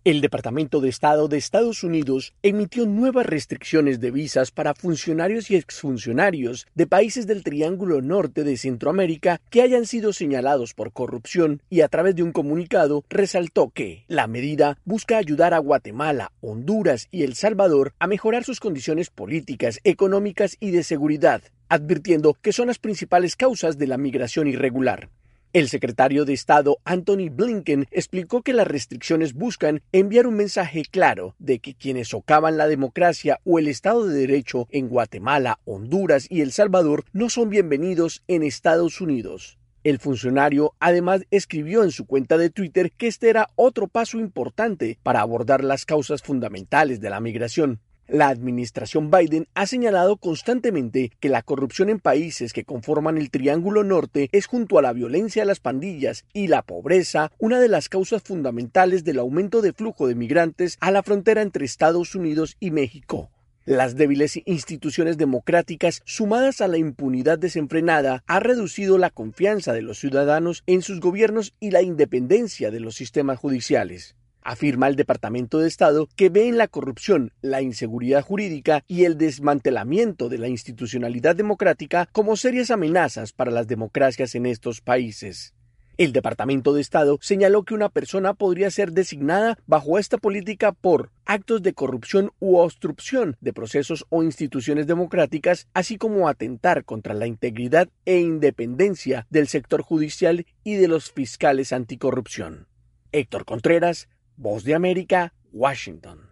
El Departamento de Estado de Estados Unidos emitió nuevas restricciones de visas para funcionarios y exfuncionarios de países del Triángulo Norte de Centroamérica que hayan sido señalados por corrupción y a través de un comunicado resaltó que la medida busca ayudar a Guatemala, Honduras y El Salvador a mejorar sus condiciones políticas, económicas y de seguridad, advirtiendo que son las principales causas de la migración irregular. El secretario de Estado Antony Blinken explicó que las restricciones buscan enviar un mensaje claro de que quienes socavan la democracia o el Estado de Derecho en Guatemala, Honduras y El Salvador no son bienvenidos en Estados Unidos. El funcionario además escribió en su cuenta de Twitter que este era otro paso importante para abordar las causas fundamentales de la migración. La administración Biden ha señalado constantemente que la corrupción en países que conforman el Triángulo Norte es, junto a la violencia de las pandillas y la pobreza, una de las causas fundamentales del aumento de flujo de migrantes a la frontera entre Estados Unidos y México. Las débiles instituciones democráticas, sumadas a la impunidad desenfrenada, ha reducido la confianza de los ciudadanos en sus gobiernos y la independencia de los sistemas judiciales. Afirma el Departamento de Estado que ve en la corrupción, la inseguridad jurídica y el desmantelamiento de la institucionalidad democrática como serias amenazas para las democracias en estos países. El Departamento de Estado señaló que una persona podría ser designada bajo esta política por actos de corrupción u obstrucción de procesos o instituciones democráticas, así como atentar contra la integridad e independencia del sector judicial y de los fiscales anticorrupción. Héctor Contreras, Voz de América, Washington.